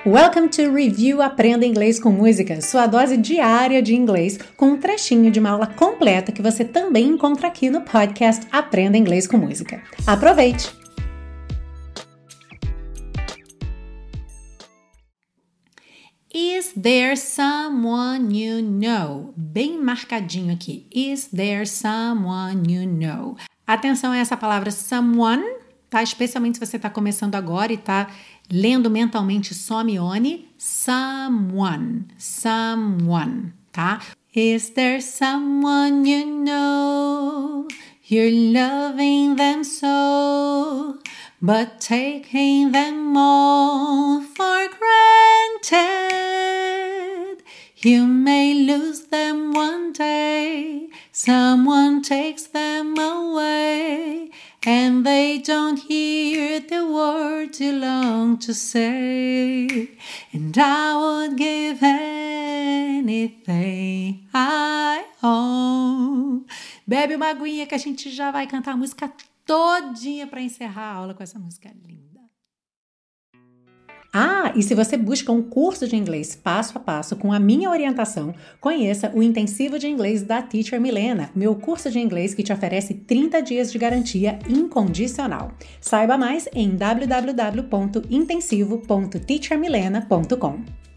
Welcome to Review Aprenda Inglês com Música, sua dose diária de inglês com um trechinho de uma aula completa que você também encontra aqui no podcast Aprenda Inglês com Música. Aproveite! Is there someone you know? Bem marcadinho aqui. Is there someone you know? Atenção a essa palavra someone, tá? Especialmente se você está começando agora e está lendo mentalmente some-one. Someone, tá? Is there someone you know? You're loving them so, but taking them all for granted. You may lose them one day, someone takes them away, and they don't hear the words you long to say. And I would give anything I own. Bebe uma aguinha que a gente já vai cantar a música todinha para encerrar a aula com essa música linda. Ah, e se você busca um curso de inglês passo a passo com a minha orientação, conheça o Intensivo de Inglês da Teacher Milena, meu curso de inglês que te oferece 30 dias de garantia incondicional. Saiba mais em www.intensivo.teachermilena.com.